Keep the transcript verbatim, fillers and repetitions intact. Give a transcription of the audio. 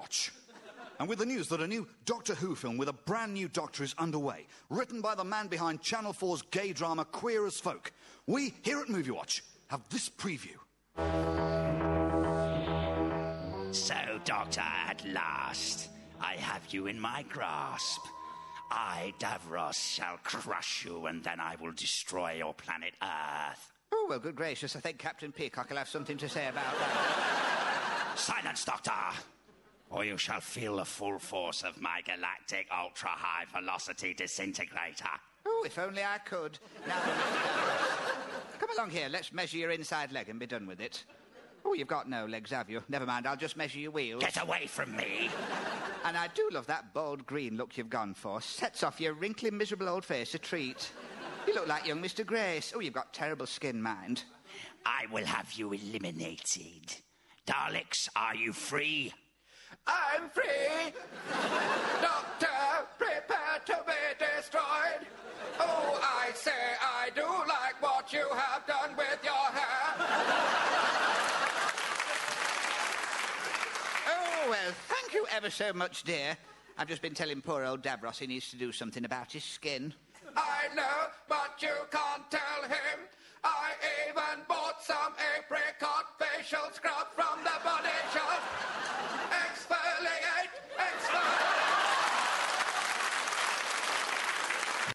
watch. And with the news that a new Doctor Who film with a brand new Doctor is underway, written by the man behind Channel four's gay drama Queer as Folk, we here at Movie Watch have this preview. So, Doctor, at last, I have you in my grasp. I, Davros, shall crush you, and then I will destroy your planet Earth. Oh, well, good gracious, I think Captain Peacock will have something to say about that. Silence, Doctor! Or you shall feel the full force of my galactic ultra-high-velocity disintegrator. Oh, if only I could. Now, Davros, come along here, let's measure your inside leg and be done with it. Oh, you've got no legs, have you? Never mind, I'll just measure your wheels. Get away from me! And I do love that bold green look you've gone for. Sets off your wrinkly, miserable old face a treat. You look like young Mister Grace. Oh, you've got terrible skin, mind. I will have you eliminated. Daleks, are you free? I'm free! Doctor, prepare to be destroyed! Oh, I say I do like what you have done with your hair! Oh, well, thank you ever so much, dear. I've just been telling poor old Davros he needs to do something about his skin. I know, but you can't tell him. I even bought some apricot facial scrub from